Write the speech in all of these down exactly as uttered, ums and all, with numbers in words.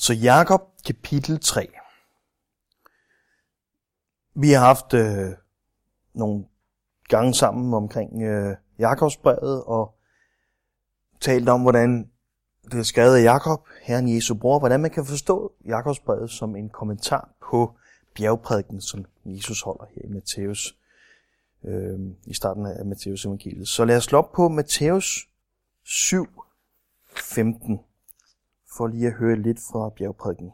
Så Jakob kapitel tre. Vi har haft øh, nogle gange sammen omkring øh, Jakobsbrevet og talt om, hvordan det er skrevet af Jakob, Herren Jesu bror, hvordan man kan forstå Jakobsbrevet som en kommentar på bjergprædiken, som Jesus holder her i Matthæus, øh, i starten af Matthæus evangeliet. Så lad os slå op på Matthæus syv femten, for lige at høre lidt fra bjergprædiken.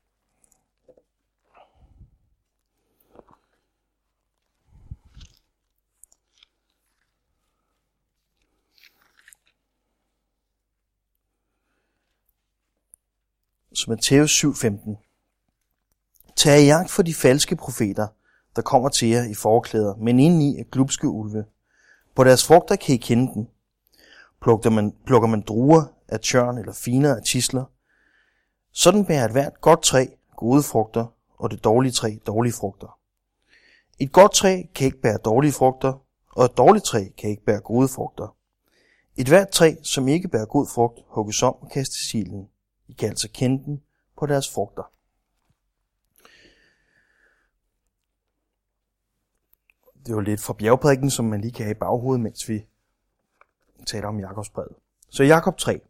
Så Matthæus syv femten. Tag i jagt for de falske profeter, der kommer til jer i forklæder, men indeni er glubske ulve. På deres frugter kan I kende dem. Plukker man, plukker man druer af tjørn eller finer af tisler, sådan bærer et hvert godt træ gode frugter, og det dårlige træ dårlige frugter. Et godt træ kan ikke bære dårlige frugter, og et dårligt træ kan ikke bære gode frugter. Et hvert træ, som ikke bærer god frugt, hugges om og kastes i ilden. I kan altså kende dem på deres frugter. Det var lidt fra bjergprædiken, som man lige kan have i baghovedet, mens vi taler om Jakobsbrevet. Så Jakob tre.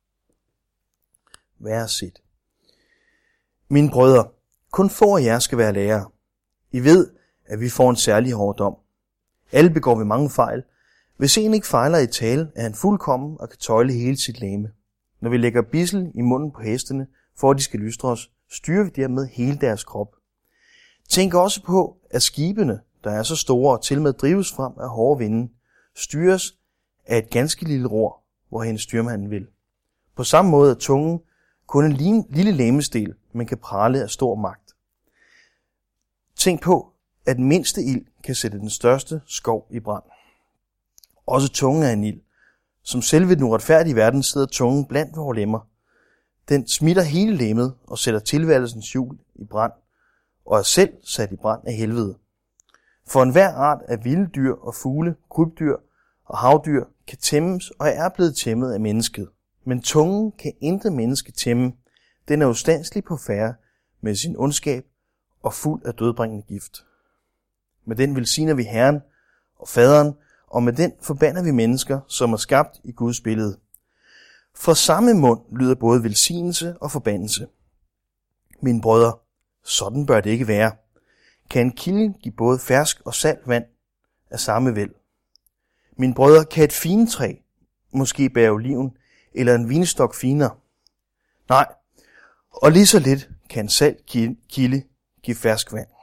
Vers et. Mine brødre, kun få af jer skal være lærere. I ved, at vi får en særlig hård dom. Alle begår vi mange fejl. Hvis en ikke fejler i tale, er han fuldkommen og kan tøjle hele sit legeme. Når vi lægger bissel i munden på hestene, for at de skal lystre os, styrer vi dermed hele deres krop. Tænk også på, at skibene, der er så store og til med drives frem af hårde vinde, styres af et ganske lille ror, hvorhen styrmanden vil. På samme måde er tungen kun en lille legemsdel, men kan prale af stor magt. Tænk på, at den mindste ild kan sætte den største skov i brand. Også tungen er en ild. Som selve den uretfærdige verden sidder tungen blandt vores lemmer. Den smitter hele lemmet og sætter tilværelsens hjul i brand, og er selv sat i brand af helvede. For enhver art af vilde dyr og fugle, krybdyr og havdyr kan tæmmes og er blevet tæmmet af mennesket. Men tungen kan intet menneske tæmme. Den er ustandselig på færde med sin ondskab og fuld af dødbringende gift. Med den velsigner vi Herren og Faderen, og med den forbander vi mennesker, som er skabt i Guds billede. For samme mund lyder både velsignelse og forbandelse. Mine brødre, sådan bør det ikke være. Kan en kilde give både fersk og salt vand af samme vel? Mine brødre, kan et fintræ måske bære oliven, eller en vinstok finere? Nej, og lige så lidt kan en salt kilde give fersk vand.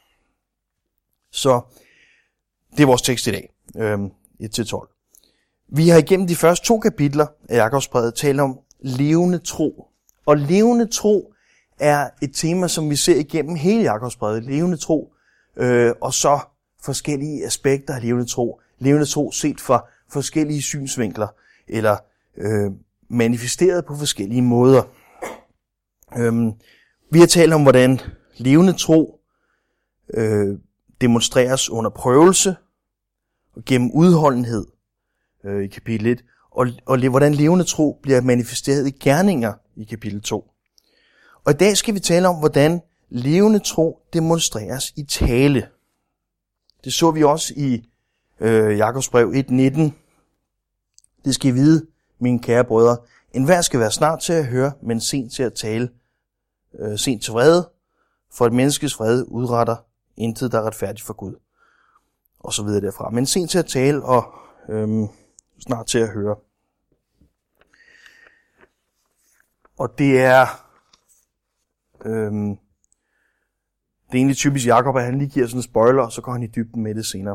Så det er vores tekst i dag, øhm, et til tolv. Vi har igennem de første to kapitler af Jakobsbrevet talt om levende tro. Og levende tro er et tema, som vi ser igennem hele Jakobsbrevet. Levende tro, øh, og så forskellige aspekter af levende tro. Levende tro set fra forskellige synsvinkler, eller øh, manifesteret på forskellige måder. Øhm, vi har talt om, hvordan levende tro øh, demonstreres under prøvelse, og gennem udholdenhed øh, i kapitel et, og, og hvordan levende tro bliver manifesteret i gerninger i kapitel to. Og i dag skal vi tale om, hvordan levende tro demonstreres i tale. Det så vi også i øh, Jakobsbrev et nitten. Det skal I vide, mine kære brødre. Enhver skal være snart til at høre, men sent til at tale, øh, sent til vrede, for et menneskes vrede udretter intet, der er retfærdigt for Gud. Og så videre derfra. Men sent til at tale og øhm, snart til at høre. Og det er øhm, det er egentlig typisk Jakob, at han lige giver sådan en spoiler, og så går han i dybden med det senere.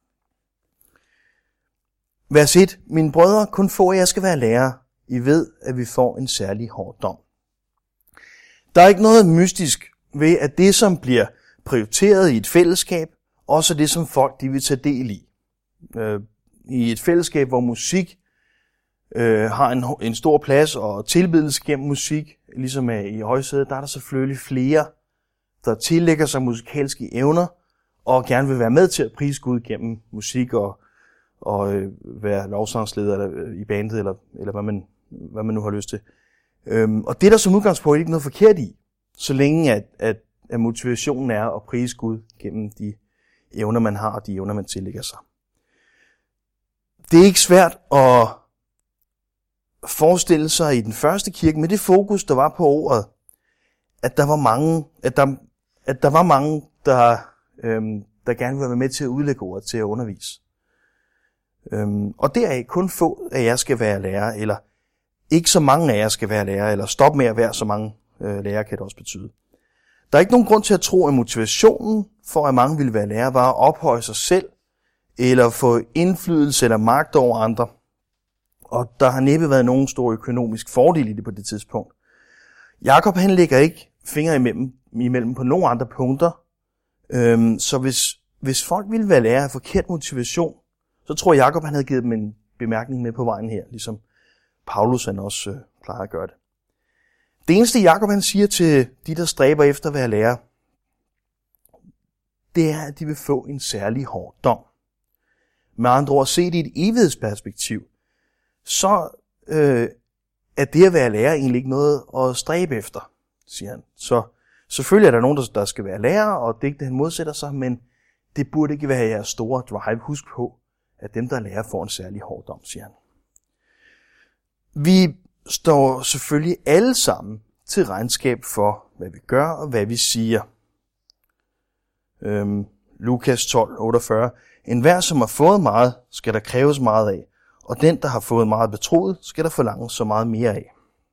Vers et. Mine brødre, kun få af jer skal være lærere. I ved, at vi får en særlig hård dom. Der er ikke noget mystisk ved, at det, som bliver prioriteret i et fællesskab, også det, som folk de vil tage del i. Øh, I et fællesskab, hvor musik øh, har en, en stor plads, og tilbedelse gennem musik, ligesom i højsædet, der er der selvfølgelig flere, der tillægger sig musikalske evner, og gerne vil være med til at prise Gud gennem musik, og, og øh, være lovsangsleder eller, øh, i bandet, eller, eller hvad, man, hvad man nu har lyst til. Øhm, og det er der som udgangspunkt ikke noget forkert i, så længe at, at, at motivationen er at prise Gud gennem de evner, man har, og de evner, man tillægger sig. Det er ikke svært at forestille sig i den første kirke, med det fokus, der var på ordet, at der var mange, at der, at der var mange, der, øhm, der gerne ville være med til at udlægge ordet, til at undervise. Øhm, og deraf kun få af jer skal være lærere, eller ikke så mange af jer skal være lærere, eller stop med at være så mange øh, lærere, kan det også betyde. Der er ikke nogen grund til at tro, at motivationen for, at mange ville være lærere, var at ophøje sig selv, eller få indflydelse eller magt over andre. Og der har næppe været nogen stor økonomisk fordel i det på det tidspunkt. Jakob han lægger ikke fingre imellem, imellem på nogen andre punkter. Øhm, så hvis, hvis folk ville være lærere af forkert motivation, så tror jeg, Jakob han havde givet dem en bemærkning med på vejen her, ligesom Paulus han også øh, plejer at gøre det. Det eneste Jakob han siger til de, der stræber efter at være lærer, det er, at de vil få en særlig hård dom. Med andre ord, set i et evighedsperspektiv, så øh, er det at være lærer egentlig ikke noget at stræbe efter, siger han. Så selvfølgelig er der nogen, der skal være lærer, og det er ikke det, han modsætter sig, men det burde ikke være jeres store drive. Husk på, at dem, der er lærer, får en særlig hård dom, siger han. Vi står selvfølgelig alle sammen til regnskab for, hvad vi gør og hvad vi siger. Øhm, Lukas tolv otteogfyrre. En hver, som har fået meget, skal der kræves meget af, og den, der har fået meget betroet, skal der forlanges så meget mere af.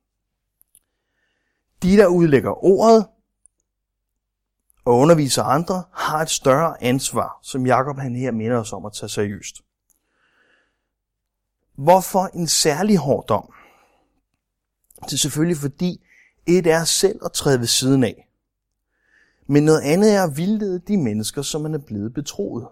De, der udlægger ordet og underviser andre, har et større ansvar, som Jakob han her minder os om at tage seriøst. Hvorfor en særlig hård dom? Det er selvfølgelig fordi, et er selv at træde ved siden af. Men noget andet er at vildlede de mennesker, som man er blevet betroet.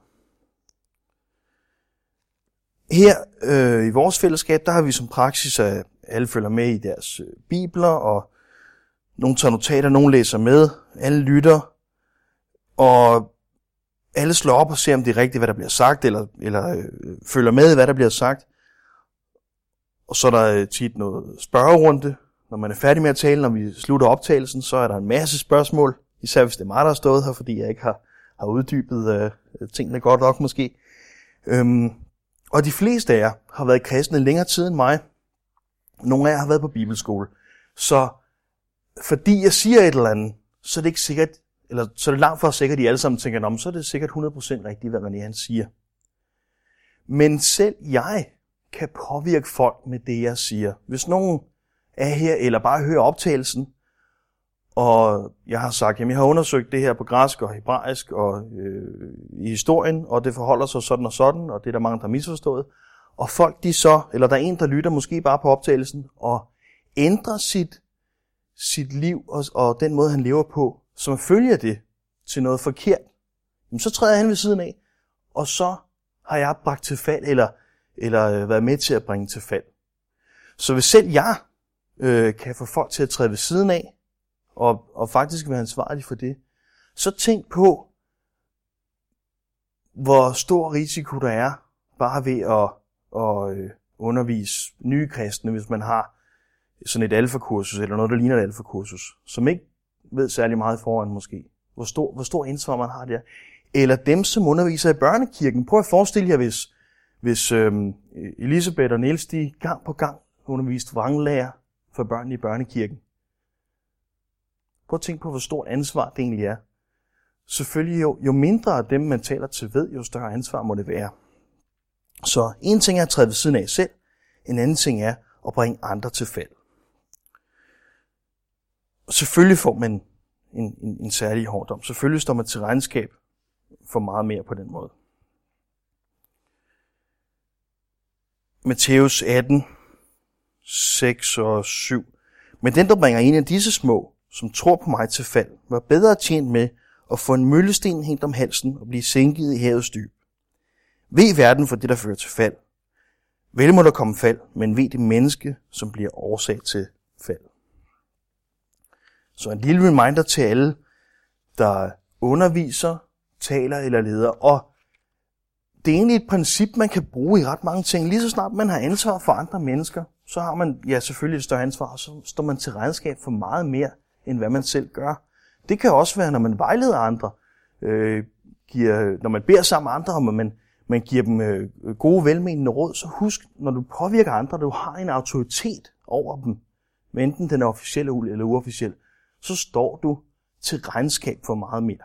Her øh, i vores fællesskab, der har vi som praksis, at alle følger med i deres øh, bibler, og nogle tager notater, nogle læser med, alle lytter, og alle slår op og ser, om det er rigtigt, hvad der bliver sagt, eller, eller øh, følger med, hvad der bliver sagt. Og så er der tit noget spørgerunde. Når man er færdig med at tale, når vi slutter optagelsen, så er der en masse spørgsmål. Især hvis det er mig, der har stået her, fordi jeg ikke har, har uddybet øh, tingene godt nok måske. Øhm, og de fleste af jer har været kristne længere tid end mig. Nogle af jer har været på bibelskole. Så fordi jeg siger et eller andet, så er det ikke sikkert, eller så er det langt fra sikkert, at I alle sammen tænker, om så er det sikkert hundrede procent rigtigt, hvad René han siger. Men selv jeg kan påvirke folk med det, jeg siger. Hvis nogen er her, eller bare hører optagelsen, og jeg har sagt, jamen jeg har undersøgt det her på græsk og hebraisk og øh, i historien, og det forholder sig sådan og sådan, og det er der mange, der har misforstået. Og folk de så, eller der er en, der lytter måske bare på optagelsen, og ændrer sit, sit liv og, og den måde, han lever på, som følger det til noget forkert, jamen så træder han ved siden af, og så har jeg bragt til fald, eller, eller været med til at bringe til fald. Så hvis selv jeg øh, kan få folk til at træde ved siden af, og, og faktisk være ansvarlig for det, så tænk på, hvor stor risiko der er, bare ved at, at øh, undervise nye kristne, hvis man har sådan et alfakursus, eller noget, der ligner et alfakursus, som ikke ved særlig meget foran måske. Hvor stor, hvor stor ansvar man har der. Eller dem, som underviser i børnekirken. Prøv at forestille jer, hvis, hvis øhm, Elisabeth og Niels, de gang på gang underviste vranglærer for børn i børnekirken. Prøv at tænke på, hvor stort ansvar det egentlig er. Selvfølgelig jo, jo mindre af dem, man taler til ved, jo større ansvar må det være. Så en ting er at træde ved siden af selv, en anden ting er at bringe andre til fald. Selvfølgelig får man en, en, en særlig hårddom. Selvfølgelig står man til regnskab for meget mere på den måde. Matthæus atten, seks og syv. Men den, der bringer en af disse små, som tror på mig til fald, var bedre tjent med at få en møllesten hængt om halsen og blive sænket i havets dyb. Ved verden for det, der fører til fald. Vel må der komme fald, men ved det menneske, som bliver årsag til fald. Så en lille reminder til alle, der underviser, taler eller leder. Og det er egentlig et princip, man kan bruge i ret mange ting. Lige så snart man har ansvar for andre mennesker, så har man ja selvfølgelig et større ansvar, og så står man til regnskab for meget mere, end hvad man selv gør. Det kan også være, når man vejleder andre, øh, giver, når man beder sammen med andre, og man, man giver dem øh, gode, velmenende råd, så husk, når du påvirker andre, du har en autoritet over dem, enten den er officiel eller uofficiel, så står du til regnskab for meget mere.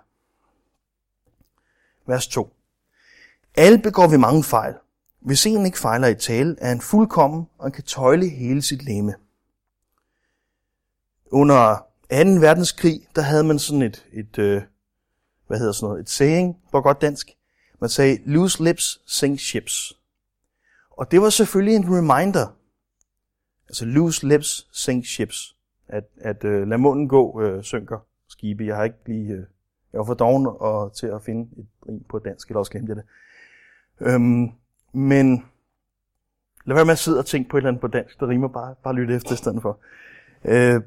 Vers to. Alle begår vi mange fejl. Hvis en ikke fejler i tale, er han fuldkommen og kan tøjle hele sit legeme. Under anden verdenskrig, der havde man sådan et, et øh, hvad hedder sådan noget, et saying på godt dansk. Man sagde, loose lips sink ships. Og det var selvfølgelig en reminder. Altså loose lips sink ships. At, at øh, lad munden gå øh, synker skibe. Jeg har ikke lige, øh, jeg var for doven og til at finde et rim på dansk, eller også glemte jeg det. Øhm, men lad være med at sidde og tænke på et eller andet på dansk, der rimer, bare, bare lytte efter i stedet for. Øh,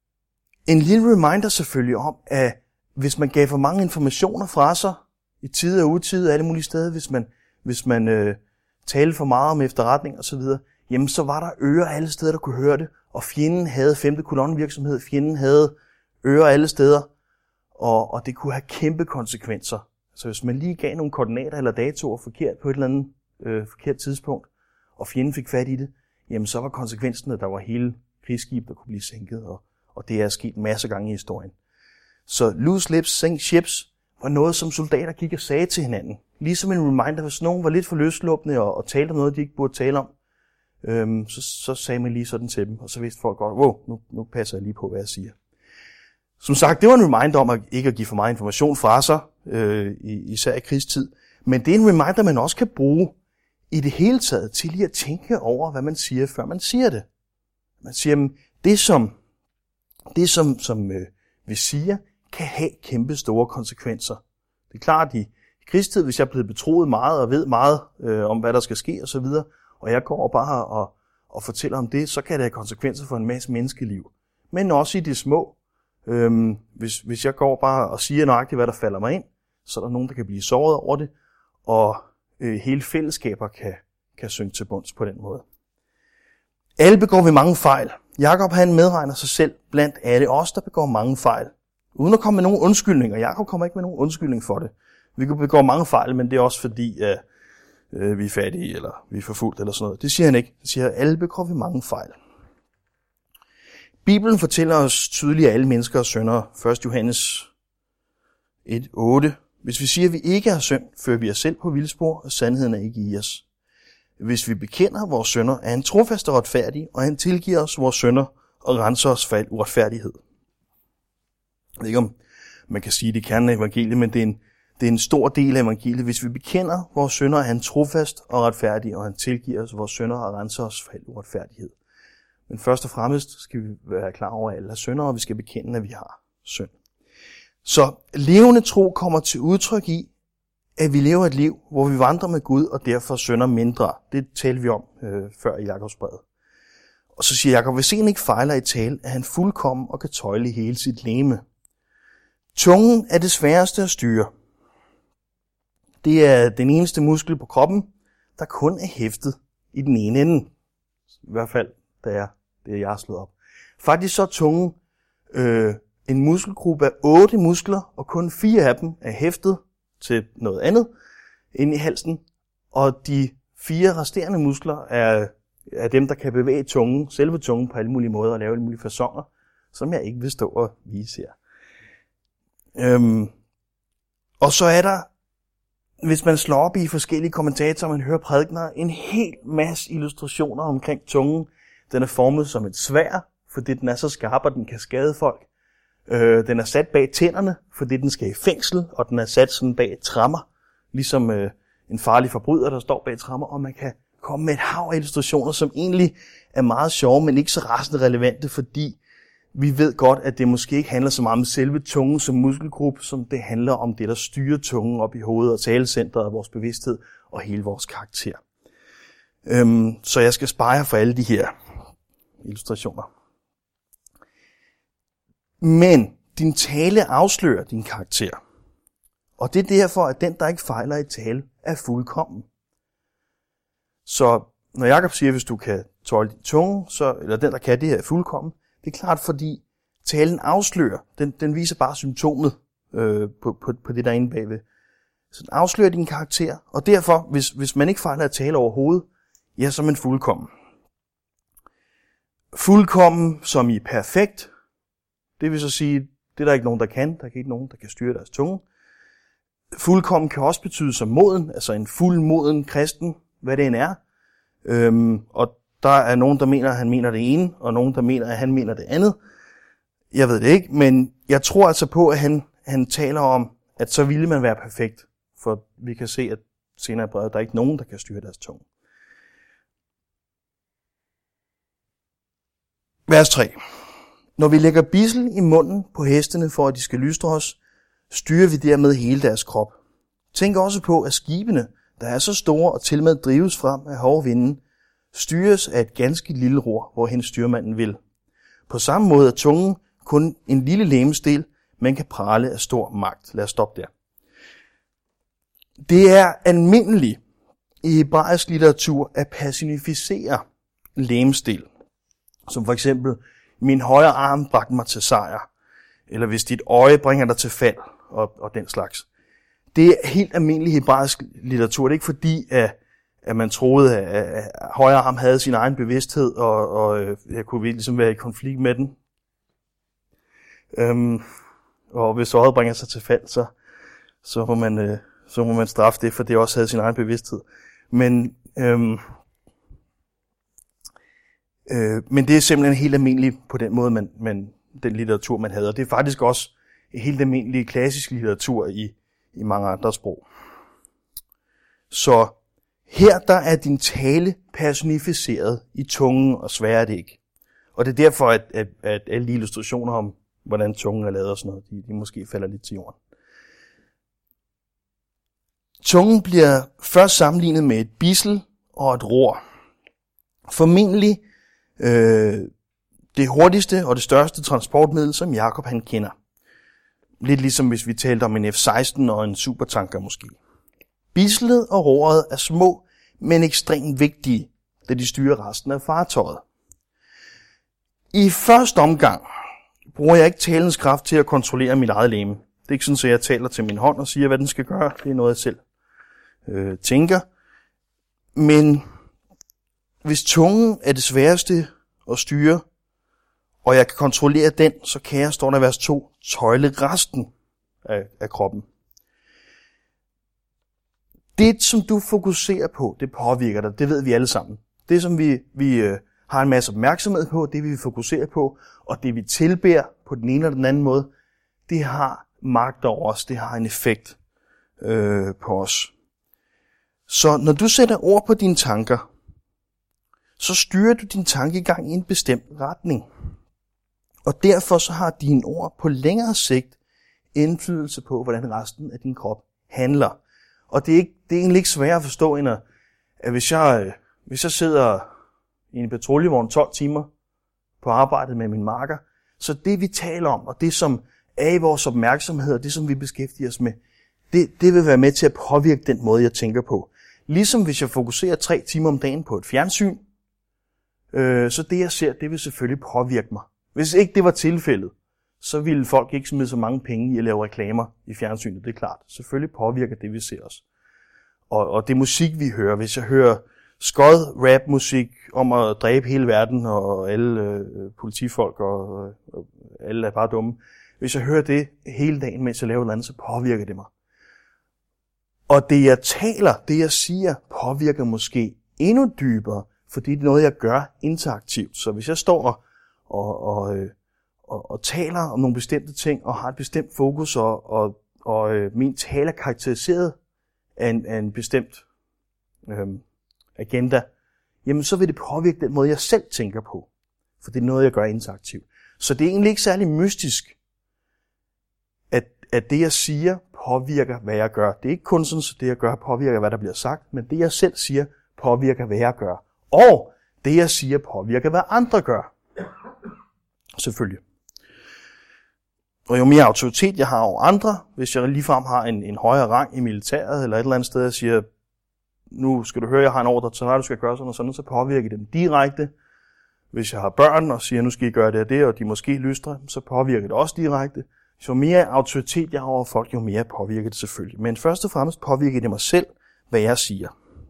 en lille reminder selvfølgelig om, at hvis man gav for mange informationer fra sig, i tide og utide, alle mulige steder, hvis man, hvis man øh, talte for meget om efterretning og så videre, jamen så var der ører alle steder, der kunne høre det, og fjenden havde femte kolonnevirksomhed, fjenden havde ører alle steder, og, og det kunne have kæmpe konsekvenser. Så hvis man lige gav nogle koordinater eller datoer forkert på et eller andet øh, forkert tidspunkt, og fjenden fik fat i det, jamen så var konsekvensen, at der var hele krigsskib, der kunne blive sænket, og, og det er sket masser gange i historien. Så loose lips, sink ships, var noget, som soldater gik og sagde til hinanden. Ligesom en reminder, hvis nogen var lidt for løsluppende og, og talte om noget, de ikke burde tale om, øhm, så, så sagde man lige sådan til dem, og så vidste folk godt, wow, nu, nu passer jeg lige på, hvad jeg siger. Som sagt, det var en reminder om at ikke at give for meget information fra sig, øh, især i krigstid. Men det er en reminder, man også kan bruge i det hele taget til lige at tænke over, hvad man siger, før man siger det. Man siger, det som, det som, som øh, vi siger, kan have kæmpe store konsekvenser. Det er klart, at i krigstid, hvis jeg er blevet betroet meget og ved meget øh, om, hvad der skal ske osv., og jeg går bare og, og fortæller om det, så kan det have konsekvenser for en masse menneskeliv. Men også i det små. Øhm, hvis, hvis jeg går bare og siger nøjagtigt, hvad der falder mig ind, så er der nogen, der kan blive såret over det, og øh, hele fællesskaber kan, kan synke til bunds på den måde. Alle begår vi mange fejl. Jakob han medregner sig selv blandt alle os, der begår mange fejl. Uden at komme med nogen undskyldninger. Jakob kommer ikke med nogen undskyldning for det. Vi kan begå mange fejl, men det er også fordi, at øh, vi er fattige, eller vi er forfulgt, eller sådan noget. Det siger han ikke. Han siger, at alle begår vi mange fejl. Bibelen fortæller os tydeligt, at alle mennesker er syndere. første Johannes et otte. Hvis vi siger, at vi ikke har synd, fører vi os selv på vildspor, og sandheden er ikke i os. Hvis vi bekender vores synder, er han trofast og retfærdig, og han tilgiver os vores synder og renser os for al uretfærdighed. Jeg ved ikke, om man kan sige, det er kernen af evangeliet, men det er, en, det er en stor del af evangeliet. Hvis vi bekender vores synder, er han trofast og retfærdig, og han tilgiver os vores synder og renser os for al uretfærdighed. Men først og fremmest skal vi være klar over, at alle er syndere, og vi skal bekende, at vi har synd. Så levende tro kommer til udtryk i, at vi lever et liv, hvor vi vandrer med Gud, og derfor synder mindre. Det talte vi om øh, før i Jakobsbrevet. Og så siger Jakob, hvis en ikke fejler i tale, er han fuldkommen og kan tøjle hele sit legeme. Tungen er det sværeste at styre. Det er den eneste muskel på kroppen, der kun er hæftet i den ene ende. I hvert fald, da jeg, det er jeg har slået op. Faktisk så er tungen øh, en muskelgruppe af otte muskler, og kun fire af dem er hæftet til noget andet inde i halsen. Og de fire resterende muskler er, er dem, der kan bevæge tungen, selve tungen på alle mulige måder og lave alle mulige faconer, som jeg ikke vil stå og vise her. Øhm, og så er der, hvis man slår op i forskellige kommentatorer, man hører prædikener, en hel masse illustrationer omkring tungen. Den er formet som et sværd, fordi den er så skarp, og den kan skade folk. Øh, den er sat bag tænderne, fordi den skal i fængsel, og den er sat sådan bag trammer, ligesom øh, en farlig forbryder, der står bag trammer, og man kan komme med et hav af illustrationer, som egentlig er meget sjove, men ikke så rasende relevante, fordi vi ved godt, at det måske ikke handler så meget om selve tungen som muskelgruppe, som det handler om det, der styrer tungen op i hovedet og talecentret af vores bevidsthed og hele vores karakter. Øhm, så jeg skal spare jer for alle de her illustrationer. Men din tale afslører din karakter. Og det er derfor, at den, der ikke fejler i tale, er fuldkommen. Så når Jakob siger, hvis du kan tåle din tunge, så, eller den, der kan det her, er fuldkommen, det er klart, fordi talen afslører, den, den viser bare symptomet øh, på, på, på det, der er inde bagved. Så den afslører din karakter, og derfor, hvis, hvis man ikke fejler at tale overhovedet, ja, så er man fuldkommen. Fuldkommen som i perfekt, det vil så sige, det er der ikke nogen, der kan, der er ikke nogen, der kan styre deres tunge. Fuldkommen kan også betyde som moden, altså en fuldmoden kristen, hvad det end er. Øhm, og der er nogen, der mener, at han mener det ene, og nogen, der mener, at han mener det andet. Jeg ved det ikke, men jeg tror altså på, at han, han taler om, at så ville man være perfekt. For vi kan se, at senere i brevet, der er ikke nogen, der kan styre deres tunge. Vers tre. Når vi lægger bidsel i munden på hestene, for at de skal lystre os, styrer vi dermed hele deres krop. Tænk også på, at skibene, der er så store og til med drives frem af hårde vinde, styres af et ganske lille ror, hvorhen styrmanden vil. På samme måde er tungen kun en lille legemsdel, men kan prale af stor magt. Lad os stoppe der. Det er almindeligt i hebraisk litteratur at personificere legemsdel. Som for eksempel, min højre arm bragte mig til sejr. Eller hvis dit øje bringer dig til fald, og, og den slags. Det er helt almindelig hebraisk litteratur. Det er ikke fordi, at, at man troede, at, at højre arm havde sin egen bevidsthed, og, og jeg kunne ligesom være i konflikt med den. Øhm, og hvis øjet bringer sig til fald, så, så, må man, øh, så må man straffe det, for det også havde sin egen bevidsthed. Men, øhm, øh, men det er simpelthen helt almindeligt på den måde, man, man, den litteratur, man havde. Og det er faktisk også helt almindelig klassisk litteratur i, i mange andre sprog. Så her der er din tale personificeret i tungen, og sværere er det ikke. Og det er derfor, at, at, at alle de illustrationer om, hvordan tungen er lavet og sådan noget, de, de måske falder lidt til jorden. Tungen bliver først sammenlignet med et bidsel og et ror. Formentlig øh, det hurtigste og det største transportmiddel, som Jakob han kender. Lidt ligesom hvis vi talte om en F seksten og en supertanker måske. Bidslet og roret er små, men ekstremt vigtige, da de styrer resten af fartøjet. I første omgang bruger jeg ikke talens kraft til at kontrollere mit eget legeme. Det er ikke sådan, at jeg taler til min hånd og siger, hvad den skal gøre. Det er noget, jeg selv øh, tænker. Men hvis tungen er det sværeste at styre, og jeg kan kontrollere den, så kan jeg, står der i vers to, tøjle resten af, af kroppen. Det, som du fokuserer på, det påvirker dig. Det ved vi alle sammen. Det, som vi, vi øh, har en masse opmærksomhed på, det vi fokuserer på, og det vi tilbærer på den ene eller den anden måde, det har magt over os. Det har en effekt øh, på os. Så når du sætter ord på dine tanker, så styrer du din tankegang i en bestemt retning. Og derfor så har dine ord på længere sigt indflydelse på, hvordan resten af din krop handler. Og det er, ikke, det er egentlig ikke svært at forstå, end at, at hvis, jeg, hvis jeg sidder i en patruljevogn tolv timer på arbejdet med min marker, så det vi taler om, og det som er i vores opmærksomhed, og det som vi beskæftiger os med, det, det vil være med til at påvirke den måde, jeg tænker på. Ligesom hvis jeg fokuserer tre timer om dagen på et fjernsyn, øh, så det jeg ser, det vil selvfølgelig påvirke mig. Hvis ikke det var tilfældet, så ville folk ikke smide så mange penge i at lave reklamer i fjernsynet, det er klart. Selvfølgelig påvirker det, vi ser os. Og, og det musik, vi hører, hvis jeg hører skod rap-musik om at dræbe hele verden, og alle øh, politifolk, og, og alle er bare dumme. Hvis jeg hører det hele dagen, mens jeg laver noget andet, så påvirker det mig. Og det jeg taler, det jeg siger, påvirker måske endnu dybere, fordi det er noget, jeg gør interaktivt. Så hvis jeg står og, og, og, og, og taler om nogle bestemte ting, og har et bestemt fokus, og, og, og øh, min tale er karakteriseret af en, af en bestemt øh, agenda, jamen så vil det påvirke den måde, jeg selv tænker på. For det er noget, jeg gør interaktivt. Så det er egentlig ikke særlig mystisk, at, at det, jeg siger, påvirker, hvad jeg gør. Det er ikke kun sådan, at det, jeg gør, påvirker, hvad der bliver sagt, men det, jeg selv siger, påvirker, hvad jeg gør. Og det, jeg siger, påvirker, hvad andre gør. Selvfølgelig. Og jo mere autoritet jeg har over andre, hvis jeg ligefrem har en, en højere rang i militæret, eller et eller andet sted, jeg siger, nu skal du høre, jeg har en ordre til dig, du skal gøre sådan og sådan, så påvirker det dem direkte. Hvis jeg har børn og siger, nu skal I gøre det og det, og de måske lystrer, så påvirker det også direkte. Jo mere autoritet jeg har over folk, jo mere påvirker det selvfølgelig. Men først og fremmest påvirker det mig selv, hvad jeg siger.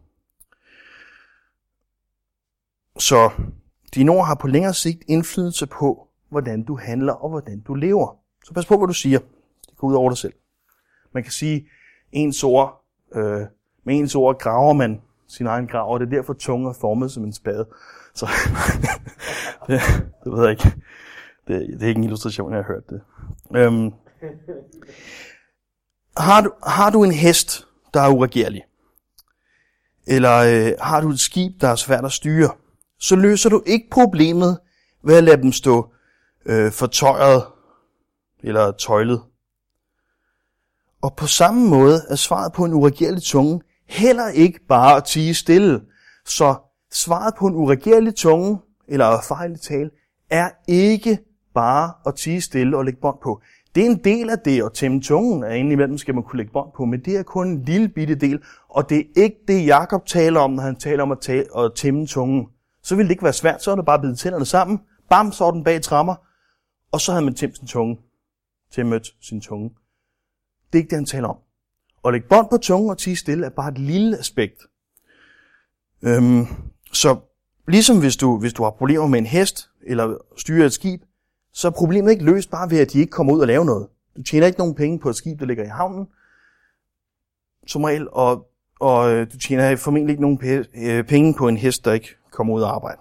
Så dine ord har på længere sigt indflydelse på, hvordan du handler og hvordan du lever. Så pas på, hvad du siger. Det går ud over dig selv. Man kan sige, ens ord, øh, med ens ord graver man sin egen grav, og det er derfor tunge er formet som en spade. Så det, det ved jeg ikke. Det, det er ikke en illustration, jeg har hørt det. Øhm, har, du, har du en hest, der er uregerlig, eller øh, har du et skib, der er svært at styre, så løser du ikke problemet ved at lade dem stå øh, fortøjet eller tøjlet. Og på samme måde er svaret på en uregerlig tunge heller ikke bare at tie stille. Så svaret på en uregerlig tunge, eller fejl i tale, er ikke bare at tie stille og lægge bånd på. Det er en del af det at tæmme tungen, at indimellem skal man kunne lægge bånd på, men det er kun en lille bitte del, og det er ikke det, Jakob taler om, når han taler om at, tage, at tæmme tungen. Så ville det ikke være svært, så er det bare at bide tænderne sammen, bam, så er den bag trammer, og så havde man tæmt sin tunge, tæmmet sin tunge. Det er ikke det, han taler om. At lægge bånd på tungen og tie stille er bare et lille aspekt. Øhm, så ligesom hvis du, hvis du har problemer med en hest, eller styrer et skib, så er problemet ikke løst bare ved, at de ikke kommer ud og laver noget. Du tjener ikke nogen penge på et skib, der ligger i havnen, som regel, og, og du tjener formentlig ikke nogen penge på en hest, der ikke kommer ud og arbejde.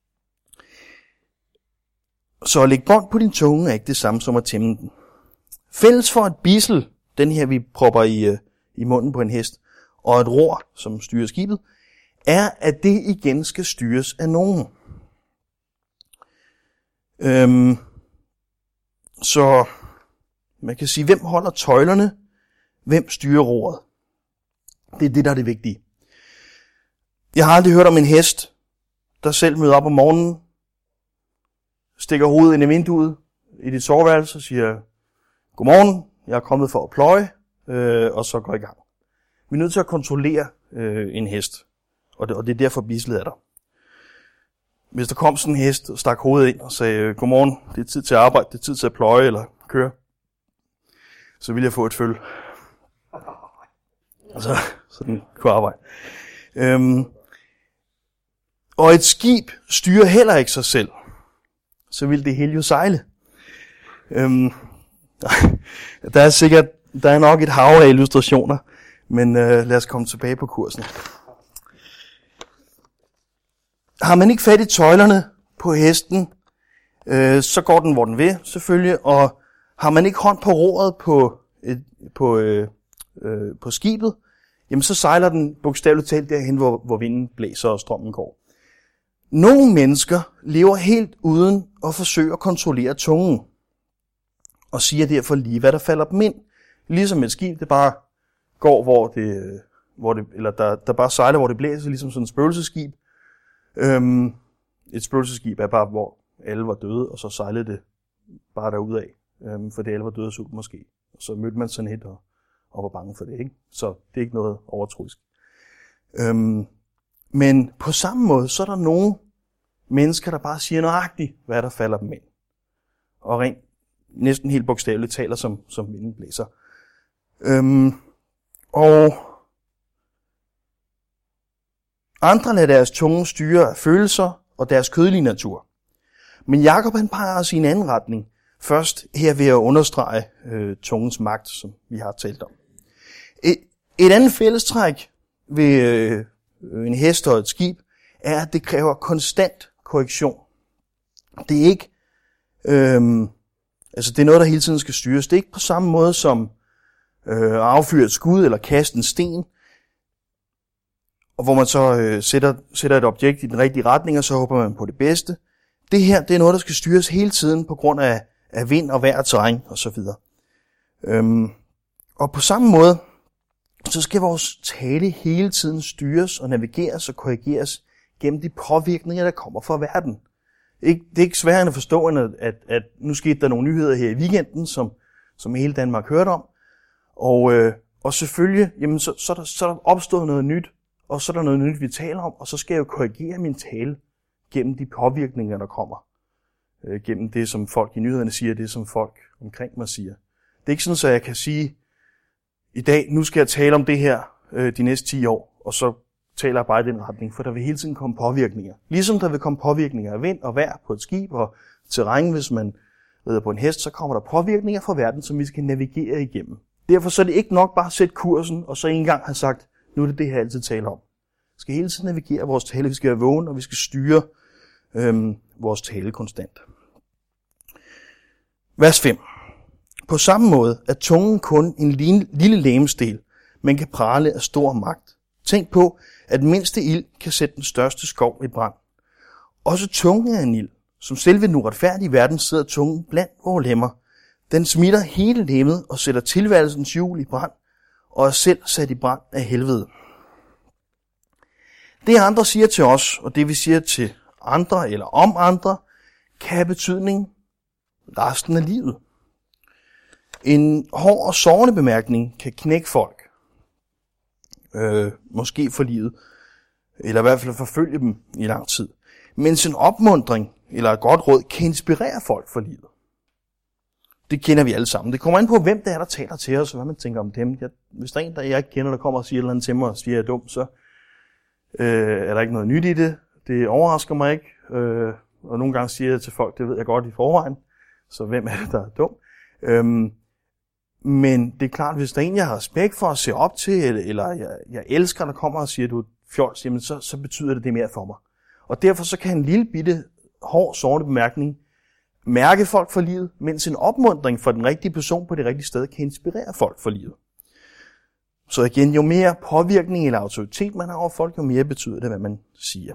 Så at lægge bånd på din tunge er ikke det samme som at tæmme den. Fælles for et bisel, den her vi propper i, i munden på en hest, og et ror, som styrer skibet, er, at det igen skal styres af nogen. Øhm, så man kan sige, hvem holder tøjlerne, hvem styrer roret. Det er det, der er det vigtige. Jeg har aldrig hørt om en hest, der selv møder op om morgenen, stikker hovedet ind i vinduet i dit soveværelse og siger, godmorgen, jeg er kommet for at pløje, øh, og så går i gang. Vi er nødt til at kontrollere øh, en hest, og det, og det er derfor bislet er der. Hvis der kom sådan en hest og stak hovedet ind og sagde, godmorgen, det er tid til at arbejde, det er tid til at pløje eller køre, så ville jeg få et føl. Altså, så den kunne arbejde. Øhm, og et skib styrer heller ikke sig selv. Så ville det hele jo sejle. Øhm, der er sikkert, der er nok et hav af illustrationer, men øh, lad os komme tilbage på kursen. Har man ikke fat i tøjlerne på hesten, øh, så går den, hvor den vil, selvfølgelig. Og har man ikke hånd på roret på, et, på, øh, øh, på skibet, jamen så sejler den bogstaveligt talt derhen, hvor, hvor vinden blæser og strømmen går. Nogle mennesker lever helt uden at forsøge at kontrollere tungen, og siger derfor lige, hvad der falder dem ind. Ligesom et skib, det bare går, hvor det, hvor det eller der, der bare sejler, hvor det blæser, ligesom sådan et spøgelsesskib. Øhm, et spøgelsesskib er bare, hvor alle var døde, og så sejlede det bare derudad, øhm, for det alle var døde af sult måske. Og så mødte man sådan et og, og var bange for det, ikke? Så det er ikke noget overtroisk. Øhm, men på samme måde, så er der nogle mennesker, der bare siger nøjagtigt, hvad der falder dem ind. Og rent, næsten helt bogstaveligt taler, som, som vinden blæser. Øhm, og andre lader deres tunge styre af følelser og deres kødelige natur. Men Jakob han peger os i en anden retning. Først her ved at understrege øh, tungens magt, som vi har talt om. Et, et andet fællestræk ved øh, en hest og et skib er, at det kræver konstant korrektion. Det er ikke, øh, altså det er noget, der hele tiden skal styres. Det er ikke på samme måde som øh, at affyre et skud eller kaste en sten, og hvor man så øh, sætter, sætter et objekt i den rigtige retning, og så håber man på det bedste. Det her, det er noget, der skal styres hele tiden på grund af, af vind og vejr, terræn og så videre. Øhm, og på samme måde, så skal vores tale hele tiden styres og navigeres og korrigeres gennem de påvirkninger, der kommer fra verden. Ikke, det er ikke sværere end at forstå, end at, at, at nu skete der nogle nyheder her i weekenden, som, som hele Danmark hørte om. Og, øh, og selvfølgelig, jamen, så, så, er der, så er der opstået noget nyt. og så er der noget nyt, vi taler om, og så skal jeg jo korrigere min tale gennem de påvirkninger, der kommer. Øh, gennem det, som folk i nyhederne siger, det som folk omkring mig siger. Det er ikke sådan, at jeg kan sige, i dag, nu skal jeg tale om det her øh, de næste ti år, og så taler jeg bare i den retning, for der vil hele tiden komme påvirkninger. Ligesom der vil komme påvirkninger af vind og vejr på et skib og terræn, hvis man rider på en hest, så kommer der påvirkninger fra verden, som vi skal navigere igennem. Derfor så er det ikke nok bare at sætte kursen, og så en gang have sagt, nu er det det, jeg altid taler om. Vi skal hele tiden navigere vores tale, vi skal være vågen, og vi skal styre øhm, vores tale konstant. Vers fem. På samme måde er tungen kun en lille legemsdel, men kan prale af stor magt. Tænk på, at mindste ild kan sætte den største skov i brand. Også tungen er en ild. Som selve den uretfærdige verden sidder tungen blandt vores lemmer. Den smitter hele legemet og sætter tilværelsens hjul i brand, og er selv sat i brand af helvede. Det andre siger til os, og det vi siger til andre eller om andre, kan have betydning resten af livet. En hård og sårende bemærkning kan knække folk. Øh, måske for livet, eller i hvert fald forfølge dem i lang tid. Mens en opmuntring eller et godt råd kan inspirere folk for livet. Det kender vi alle sammen. Det kommer an på, hvem det er, der taler til os, og hvad man tænker om dem. Jeg, hvis der er en, der jeg ikke kender, der kommer og siger et eller andet til mig og siger, at jeg er dum, så øh, er der ikke noget nyt i det. Det overrasker mig ikke. Øh, og nogle gange siger jeg til folk, det ved jeg godt i forvejen. Så hvem er det, der er dum? Øhm, men det er klart, hvis der er en, jeg har respekt for at se op til, eller, eller jeg, jeg elsker, der kommer og siger, at du er fjols, jamen så, så betyder det det mere for mig. Og derfor så kan en lille bitte, hård, sårende bemærkning mærke folk for livet, mens en opmuntring for den rigtige person på det rigtige sted kan inspirere folk for livet. Så igen, jo mere påvirkning eller autoritet man har over folk, jo mere betyder det, hvad man siger.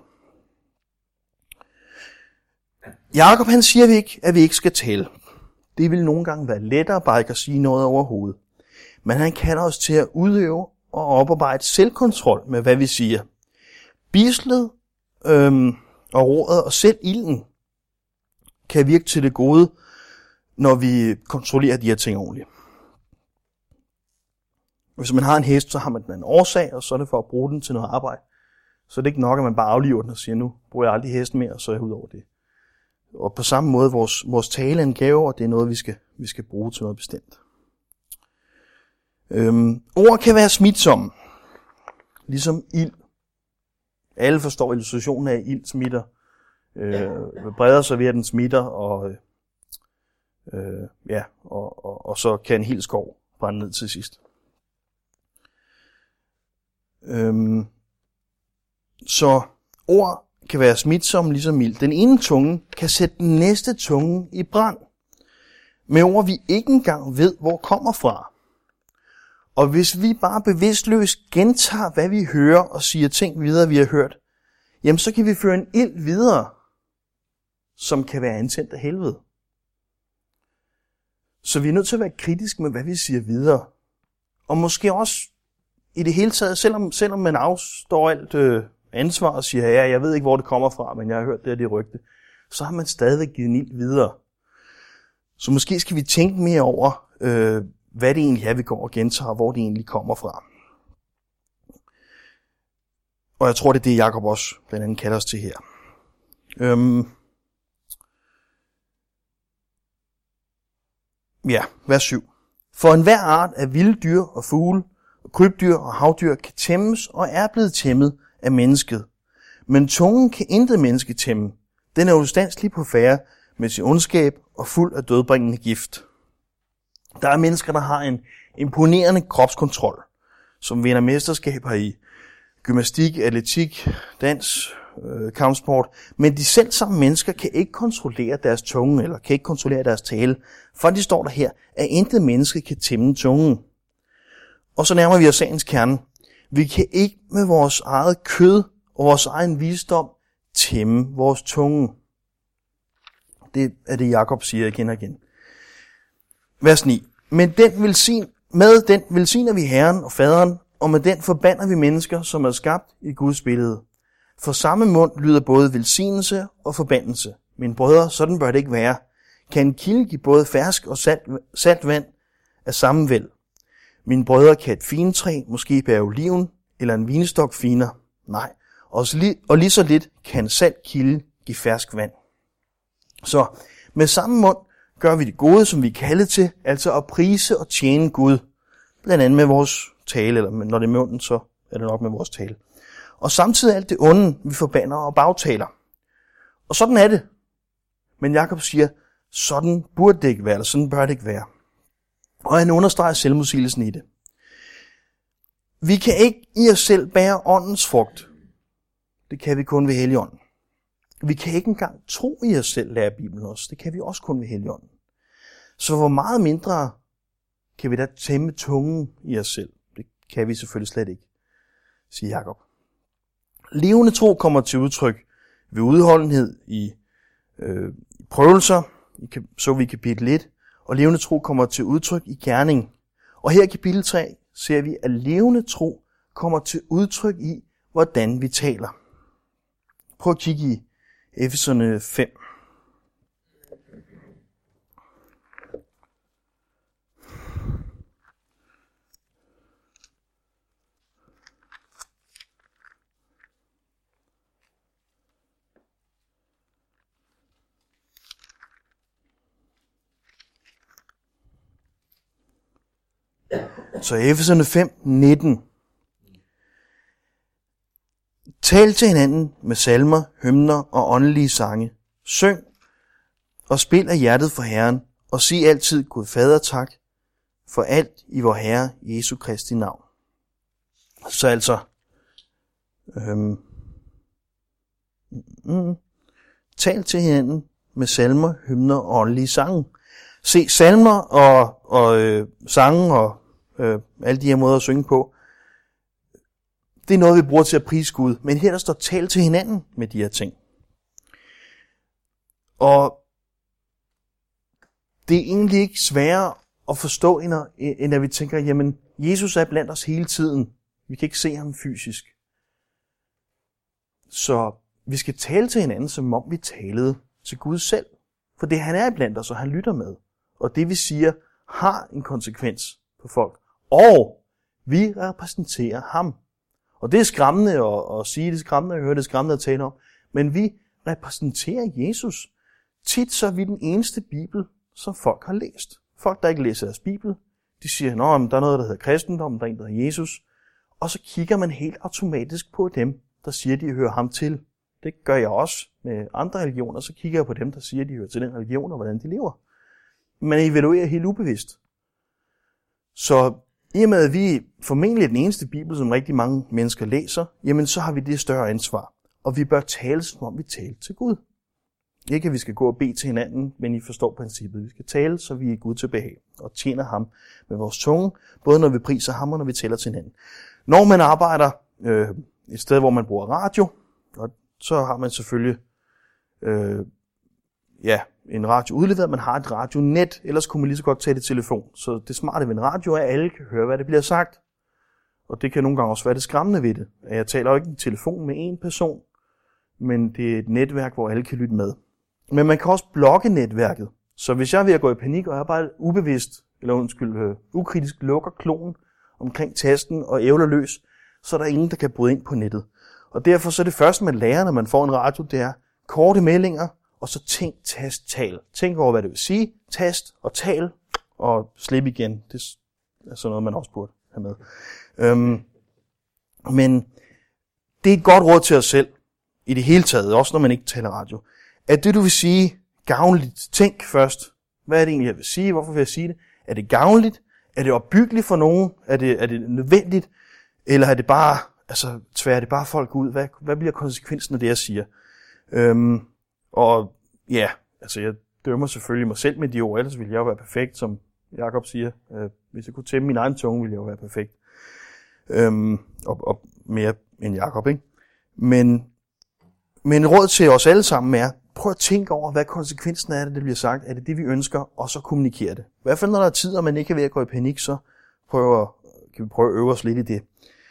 Jakob han siger vi ikke, at vi ikke skal tale. Det vil nogle gange være lettere bare ikke at sige noget overhovedet. Men han kalder os til at udøve og oparbejde selvkontrol med, hvad vi siger. Bislet øhm, og rådet og selv ilden kan virke til det gode, når vi kontrollerer de her ting ordentligt. Hvis man har en hest, så har man den en årsag, og så er det for at bruge den til noget arbejde. Så det er ikke nok, at man bare afliver den og siger, nu bruger jeg aldrig hesten mere, og så er jeg ud over det. Og på samme måde, vores, vores tale er en gave, og det er noget, vi skal, vi skal bruge til noget bestemt. Øhm, ord kan være smitsomme, ligesom ild. Alle forstår illustrationen af, at ild smitter. Øh, breder sig ved, at den smitter, og, øh, ja, og, og, og så kan en hel skov brænde ned til sidst. Øhm, så ord kan være smitsomme ligesom ild. Den ene tunge kan sætte den næste tunge i brand. Med ord, vi ikke engang ved, hvor kommer fra. Og hvis vi bare bevidstløst gentager, hvad vi hører og siger ting videre, vi har hørt, jamen så kan vi føre en ild videre, som kan være antændt af helvede. Så vi er nødt til at være kritiske med, hvad vi siger videre. Og måske også i det hele taget, selvom, selvom man afstår alt øh, ansvar og siger, ja, jeg ved ikke, hvor det kommer fra, men jeg har hørt det og det rygte, så har man stadigvæk givet en ild videre. Så måske skal vi tænke mere over, øh, hvad det egentlig er, vi går og gentager, hvor det egentlig kommer fra. Og jeg tror, det er det, Jakob også blandt andet kalder os til her. Øhm ja, vers syv. For enhver art af vilde dyr og fugle, og krybdyr og havdyr kan tæmmes og er blevet tæmmet af mennesket. Men tungen kan intet menneske tæmme. Den er ustandselig på færde med sin ondskab og fuld af dødbringende gift. Der er mennesker, der har en imponerende kropskontrol, som vinder mesterskaber i gymnastik, atletik, dans, øh, kampsport. Men de selv samme mennesker kan ikke kontrollere deres tunge, eller kan ikke kontrollere deres tale. For de står der her, at intet menneske kan tæmme tungen. Og så nærmer vi os sagens kerne. Vi kan ikke med vores eget kød og vores egen visdom tæmme vores tunge. Det er det, Jakob siger igen og igen. Vers ni. Men den velsign, med den velsigner vi Herren og Faderen, og med den forbander vi mennesker, som er skabt i Guds billede. For samme mund lyder både velsignelse og forbandelse. Mine brødre, sådan bør det ikke være. Kan en kilde give både fersk og salt, salt vand af samme væld? Mine brødre, kan et fintræ måske bære oliven, eller en vinstok finer? Nej, og lige, og lige så lidt kan salt kilde give fersk vand. Så med samme mund gør vi det gode, som vi er kaldet til, altså at prise og tjene Gud. Blandt andet med vores tale, eller når det er med munden, så er det nok med vores tale. Og samtidig alt det onde, vi forbander og bagtaler. Og sådan er det. Men Jakob siger, sådan burde det ikke være, eller sådan bør det ikke være. Og han understreger selvmodsigelsen i det. Vi kan ikke i os selv bære åndens frugt. Det kan vi kun ved Helligånden. Vi kan ikke engang tro i os selv, lærer Bibelen også. Det kan vi også kun ved Helligånden. Så hvor meget mindre kan vi da tæmme tungen i os selv? Det kan vi selvfølgelig slet ikke, siger Jakob. Levende tro kommer til udtryk ved udholdenhed i øh, prøvelser, så vi i kapitel et, og levende tro kommer til udtryk i gerning. Og her i kapitel tre ser vi, at levende tro kommer til udtryk i, hvordan vi taler. Prøv at kigge i Efeserne fem. Så Efeserne fem, nitten. Tal til hinanden med salmer, hymner og åndelige sange. Syng og spil af hjertet for Herren, og sig altid Gud Fader tak for alt i vor Herre Jesu Kristi navn. Så altså, øhm, mm, tal til hinanden med salmer, hymner og åndelige sange. Se, salmer og, og øh, sange og øh, alle de her måder at synge på, det er noget, vi bruger til at prise Gud. Men her der står tal til hinanden med de her ting. Og det er egentlig ikke sværere at forstå, end at vi tænker, jamen, Jesus er blandt os hele tiden. Vi kan ikke se ham fysisk. Så vi skal tale til hinanden, som om vi talede til Gud selv. For det han er blandt os, og han lytter med. Og det vi siger, har en konsekvens for folk. Og vi repræsenterer ham. Og det er skræmmende at, at sige, det er skræmmende at høre, det er skræmmende at tale om. Men vi repræsenterer Jesus. Tit så er vi den eneste bibel, som folk har læst. Folk, der ikke læser deres bibel, de siger, at der er noget, der hedder kristendom, der er en, der hedder Jesus. Og så kigger man helt automatisk på dem, der siger, at de hører ham til. Det gør jeg også med andre religioner. Så kigger jeg på dem, der siger, at de hører til den religion, og hvordan de lever. Man evaluerer helt ubevidst. Så i og med, at vi formentlig er den eneste bibel, som rigtig mange mennesker læser, jamen så har vi det større ansvar. Og vi bør tale, som om vi taler til Gud. Ikke at vi skal gå og bede til hinanden, men I forstår princippet. Vi skal tale, så vi er Gud til behag og tjener ham med vores tunge, både når vi priser ham og når vi taler til hinanden. Når man arbejder øh, et sted, hvor man bruger radio, og så har man selvfølgelig øh, ja, en radio udleveret, man har et radionet, ellers kunne man lige så godt tage det telefon. Så det smarte ved en radio er, at alle kan høre, hvad det bliver sagt. Og det kan nogle gange også være det skræmmende ved det. Jeg taler jo ikke i telefon med én person, men det er et netværk, hvor alle kan lytte med. Men man kan også blokke netværket. Så hvis jeg er ved at gå i panik, og jeg bare ubevidst, eller undskyld, øh, ukritisk lukker klonen omkring tasten og ævler løs, så er der ingen, der kan bryde ind på nettet. Og derfor så er det første, man lærer, når man får en radio, det er korte meldinger, og så tænk, tast, tal. Tænk over, hvad det vil sige. Tast og tal, og slip igen. Det er sådan noget, man også burde have med. Øhm, men det er et godt råd til os selv, i det hele taget, også når man ikke taler radio. At det, du vil sige, gavnligt. Tænk først, hvad er det egentlig, jeg vil sige? Hvorfor vil jeg sige det? Er det gavnligt? Er det opbyggeligt for nogen? Er det, er det nødvendigt? Eller er det bare, altså, tværer det bare folk ud? Hvad, hvad bliver konsekvensen af det, jeg siger? Øhm, og ja, altså, jeg dømmer selvfølgelig mig selv med de ord, ellers ville jeg jo være perfekt, som Jakob siger. Øh, hvis jeg kunne tæmme min egen tunge, ville jeg jo være perfekt. Øhm, og, og mere end Jakob, ikke? Men, men råd til os alle sammen er, prøv at tænke over, hvad konsekvensen er, det, det bliver sagt. Er det det, vi ønsker, og så kommunikere det. I hvert fald, når der er tid, og man ikke er ved at gå i panik, så prøver, kan vi prøve at øve os lidt i det.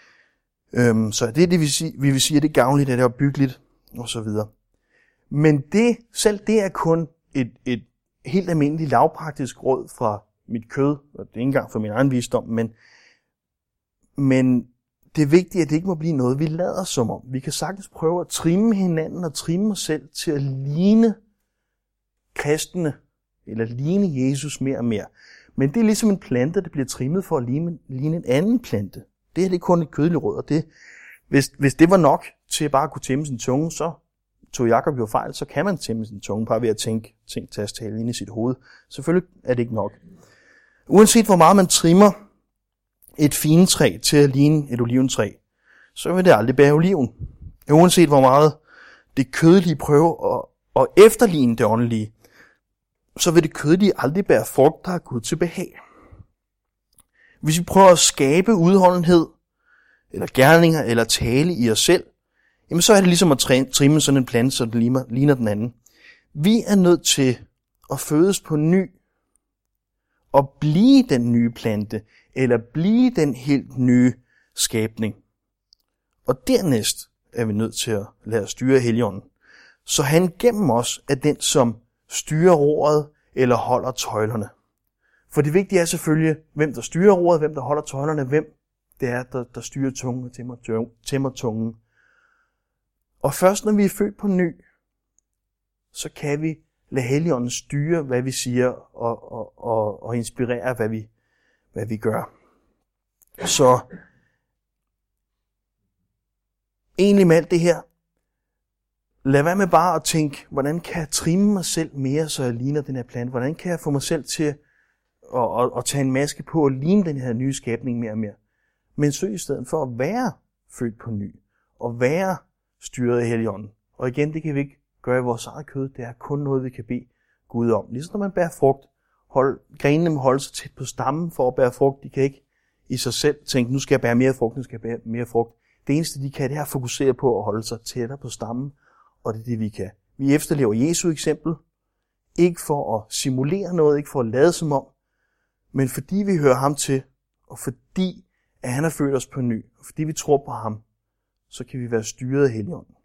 Øhm, så det er det, vi, sig, vi vil sige, at det er gavnligt, at det er opbyggeligt, og så videre. Men det, selv det er kun et, et helt almindeligt lavpraktisk råd fra mit kød, og det er ikke engang fra min egen visdom, men, men det er vigtigt, at det ikke må blive noget, vi lader som om. Vi kan sagtens prøve at trimme hinanden og trimme os selv til at ligne kristne, eller ligne Jesus mere og mere. Men det er ligesom en plante, der bliver trimmet for at ligne, ligne en anden plante. Det her det er kun et kødeligt rød, og det, hvis, hvis det var nok til bare at kunne tæmme sin tunge, så tog Jakob jo fejl, så kan man tæmme sin tunge bare ved at tænke, tænke til at tale ind i sit hoved. Selvfølgelig er det ikke nok. Uanset hvor meget man trimmer et fintræ til at ligne et oliventræ, så vil det aldrig bære oliven. Uanset hvor meget det kødelige prøver at, at efterligne det åndelige, så vil det kødelige aldrig bære frugt, der er Gud til behag. Hvis vi prøver at skabe udholdenhed, eller gerninger, eller tale i os selv, jamen så er det ligesom at trimme sådan en plante, så det ligner den anden. Vi er nødt til at fødes på ny, og blive den nye plante, eller blive den helt nye skabning. Og dernæst er vi nødt til at lade os styre Helligånden, så han gennem os er den, som styrer roret eller holder tøjlerne. For det vigtige er selvfølgelig, hvem der styrer roret, hvem der holder tøjlerne, hvem det er, der, der styrer tungen og tæmmer, tæmmer tungen. Og først når vi er født på ny, så kan vi lade Helligånden styre, hvad vi siger, og, og, og, og inspirere, hvad vi, hvad vi gør. Så egentlig med alt det her, lad være med bare at tænke, hvordan kan jeg trimme mig selv mere, så jeg ligner den her plante? Hvordan kan jeg få mig selv til at, at, at, at tage en maske på og ligne den her nye skabning mere og mere? Men søg i stedet for at være født på ny, og være styret af Helligånden. Og igen, det kan vi ikke gøre i vores eget kød. Det er kun noget, vi kan bede Gud om. Ligesom når man bærer frugt, hold, grenene må holde sig tæt på stammen for at bære frugt. De kan ikke i sig selv tænke, nu skal jeg bære mere frugt, nu skal jeg bære mere frugt. Det eneste, de kan, det er at fokusere på at holde sig tættere på stammen, og det er det, vi kan. Vi efterlever Jesu eksempel, ikke for at simulere noget, ikke for at lade som om, men fordi vi hører ham til, og fordi at han har født os på ny, og fordi vi tror på ham, så kan vi være styret af Helligånden.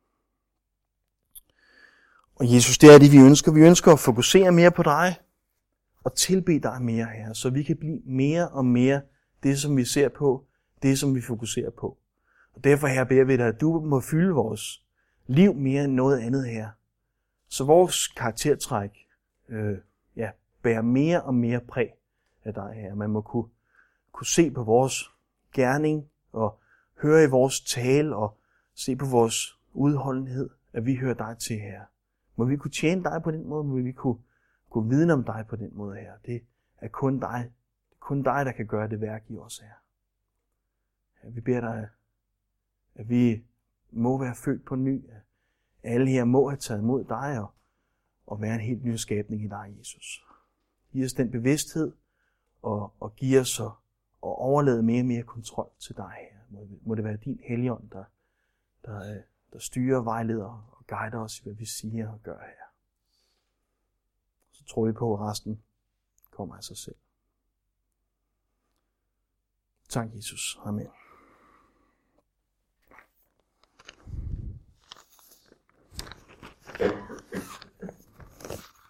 Og Jesus, det er det, vi ønsker. Vi ønsker at fokusere mere på dig, og tilbede dig mere, Herre, så vi kan blive mere og mere det, som vi ser på, det, som vi fokuserer på. Og derfor, Herre, beder vi dig, at du må fylde vores liv mere end noget andet, Herre. Så vores karaktertræk øh, ja, bærer mere og mere præg af dig, Herre. Man må kunne, kunne se på vores gerning, og høre i vores tale, og se på vores udholdenhed, at vi hører dig til, Herre. Må vi kunne tjene dig på den måde, må vi kunne, kunne vidne om dig på den måde, Herre. Det er kun dig, kun dig, der kan gøre det værk i os, Herre. Herre, vi beder dig, at vi må være født på ny. Alle her må have taget imod dig og, og være en helt ny skabning i dig, Jesus. Giv os den bevidsthed og, og giv os og, og overlade mere og mere kontrol til dig, Herre. Må, må det være din Helligånd, der, der, der styrer, vejleder og guider os i, hvad vi siger og gør, Herre. Så tror vi på, at resten kommer af sig selv. Tak, Jesus. Amen.